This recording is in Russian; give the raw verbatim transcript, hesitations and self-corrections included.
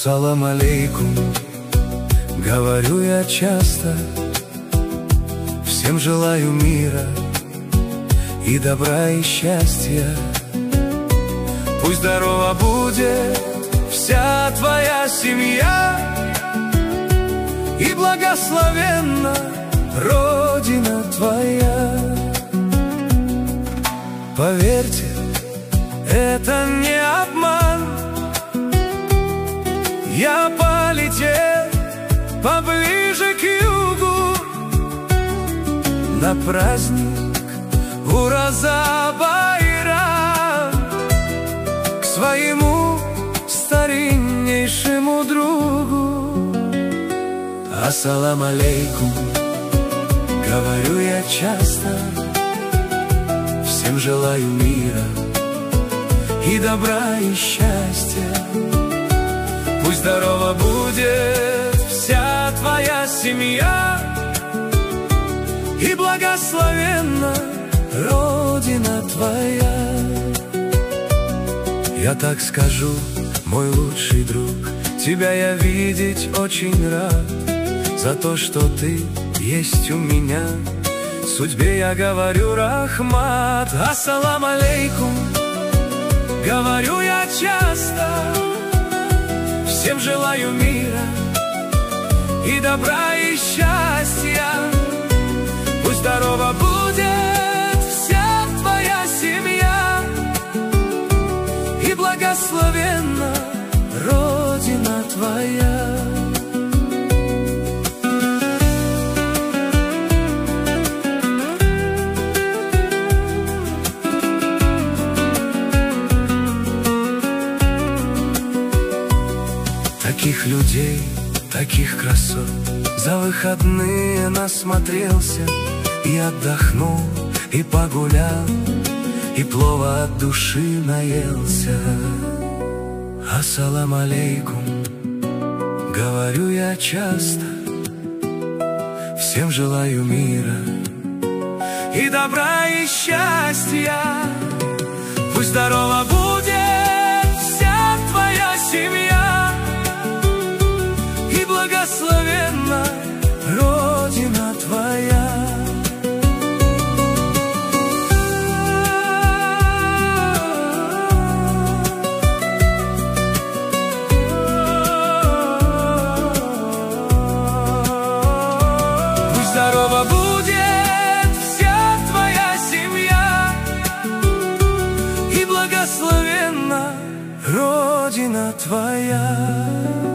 Ассалам алейкум, говорю я часто. Всем желаю мира и добра и счастья. Пусть здорова будет вся твоя семья, и благословенна Родина твоя. Поверьте, это не обман. Я полетел поближе к югу на праздник Ураза-Байрам к своему стариннейшему другу. Ассалам алейкум, говорю я часто. Всем желаю мира и добра и счастья. Пусть здорова будет вся твоя семья, и благословенна Родина твоя. Я так скажу, мой лучший друг, тебя я видеть очень рад. За то, что ты есть у меня, судьбе я говорю рахмат. Ассалам алейкум, говорю я часто. Всем желаю мира и добра и счастья. Пусть здорова будет вся твоя семья, и благословенна Родина твоя. Таких людей, таких красот за выходные насмотрелся. И отдохнул, и погулял, и плова от души наелся. Ассалам алейкум, говорю я часто. Всем желаю мира и добра и счастья. Пусть здорова будет вся твоя семья, и благословенна Родина твоя. Пусть здорова будет вся твоя семья, и благословенна Родина твоя.